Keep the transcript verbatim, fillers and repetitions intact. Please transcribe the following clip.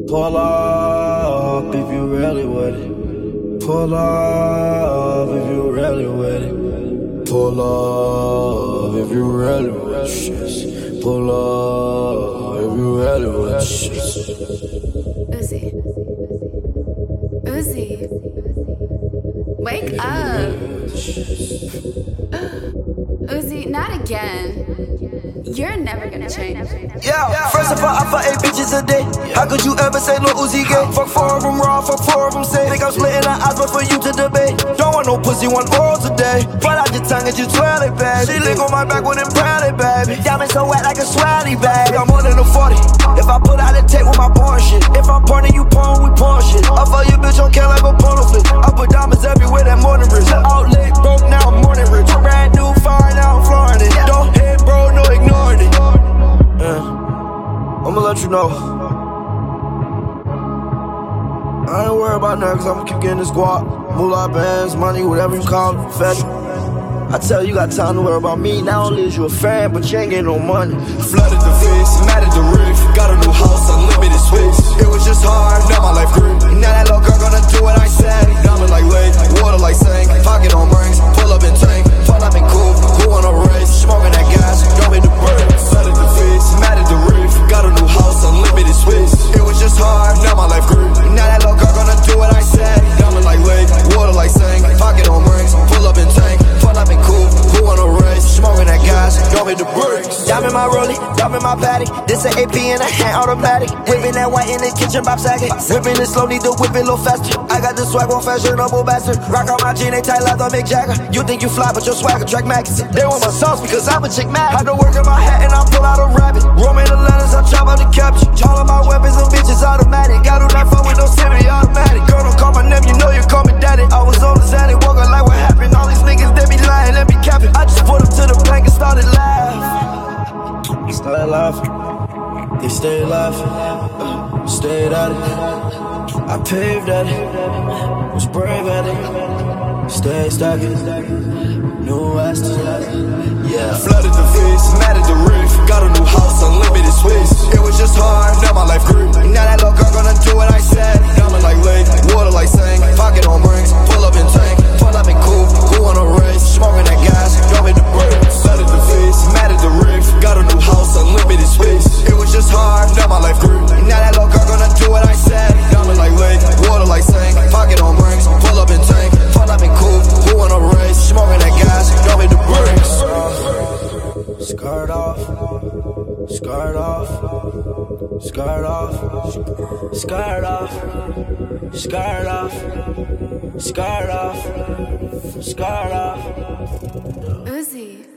Pull up if you really with it. Pull up if you really with it. Pull up if you really with shit. Pull up if you really with shit. Uzi. Uzi. Wake up. Uzi, not again. You're never gonna change. Yeah, first of all, I fuck eight bitches a day. How could you ever say Lil Uzi gay? Fuck four of them raw, fuck four of them safe. Think I'm splitting the eyes, but for you to debate. Don't want no pussy, one oral today. Pull out your tongue and you twirl it, baby. She lick on my back with them proudly, baby. Diamond so wet like a swally, baby. I'm more than a forty. If I put out a tape with my porn shit. If I'm porn and you porn, we porn shit. I fuck your bitch on can like a porno flip. I put diamonds everywhere, that morning rich. Out late, broke, now I'm morning rich. Brand new, fire, now I'm flooring it. Don't hit, bro, no ignoring it. Yeah. I'ma let you know. I ain't worried about nothing, cause I'ma keep getting this guap. Moolah bands, money, whatever you call it, fetch. I tell you, you got time to worry about me. Not only is you a fan, but you ain't getting no money. Flooded the face, mad at the roof. Got a new house, unlimited space. It was just hard, now my life grew. Now that little girl gonna do what I said. Diamond like lake, water like sink. Pocket on rings, pull up and tank. Pull up and cool, who on a race? Smoking that gas, don't hit the bird. Flooded the face, mad at the roof. Got a new house, unlimited space. It was just hard, now my life grew. Now that little girl gonna do what I said. Diamond like lake, water like sink. Pocket on rings, pull up and tank. Pull up and cool, who on a race? Smoking that gas, don't hit the brakes. Diamond my rollie, diamond my paddock. This an A P and a hand automatic. Whipping that white in the kitchen, Bob Saget. Whipping it slow, need to whip it a little faster. I got the swag on fashionable bastard. Rock on my jean, they tight like the Mick Jagger. You think you fly, but your swagger track magazine. They want my sauce because I'm a chick mad. Had to work in my hat and I pull out a rabbit. Roaming the letters, I chop out the caption. All of my weapons and bitches automatic. I do not fuck with no semi-automatic. Girl, don't call my name, you know you call me daddy. I was on the Xanax, walking like what happened. All these niggas, they be lying, they be capping. I just put them to the plank and started laughing. Started laughing. They stayed laughing. Stayed at it. I paved at it. Was brave at it. Stayed stacking. New West. Yeah. Flooded the face, mad at the roof. Got a new house, unlimited space. It was just hard, now my life grew. Now that little girl gonna do what I said. Diamond like lake, water like sink. Pocket on rings, pull up and tank. Pull up and cool, who on a race? Smoking that gas, don't hit the brakes. Flooded the face, mad at the roof. Got a new house, unlimited space. It was just hard, now my life grew. Now that little girl gonna do what I said. Diamond like lake, water like sink. Pocket on rings, pull up and tank. Pull up and cool, who on a race? Smoking that gas, don't hit the brakes. Skirt off, skirt off, skirt off, skirt off, skirt off, skirt off, skirt off. Uzi.